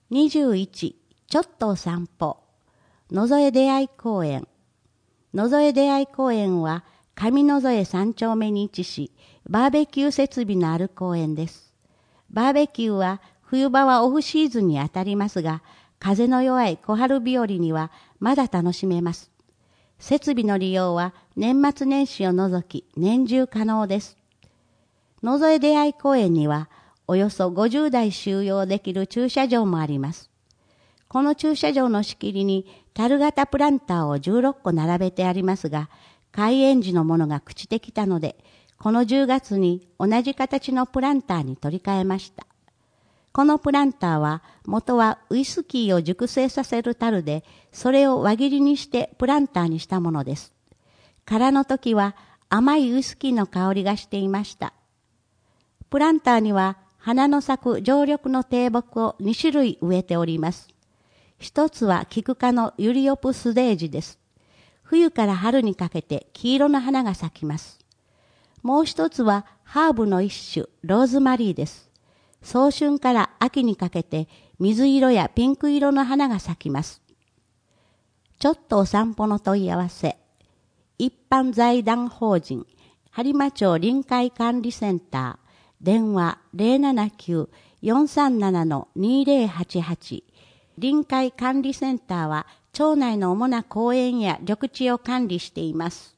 21、ちょっとお散歩。野添出会い公園。野添出会い公園は上野添3丁目に位置し、バーベキュー設備のある公園です。バーベキューは冬場はオフシーズンにあたりますが、風の弱い小春日和にはまだ楽しめます。設備の利用は年末年始を除き年中可能です。野添出会い公園にはおよそ50台収容できる駐車場もあります。この駐車場の仕切りに樽型プランターを16個並べてありますが、開園時のものが朽ちてきたので、この10月に同じ形のプランターに取り替えました。このプランターは元はウイスキーを熟成させる樽で、それを輪切りにしてプランターにしたものです。空の時は甘いウイスキーの香りがしていました。プランターには花の咲く常緑の低木を2種類植えております。一つはキク科のユリオプスデージです。冬から春にかけて黄色の花が咲きます。もう一つはハーブの一種、ローズマリーです。早春から秋にかけて水色やピンク色の花が咲きます。ちょっとお散歩の問い合わせ。一般財団法人播磨町臨海管理センター。電話 079-437-2088。臨海管理センターは町内の主な公園や緑地を管理しています。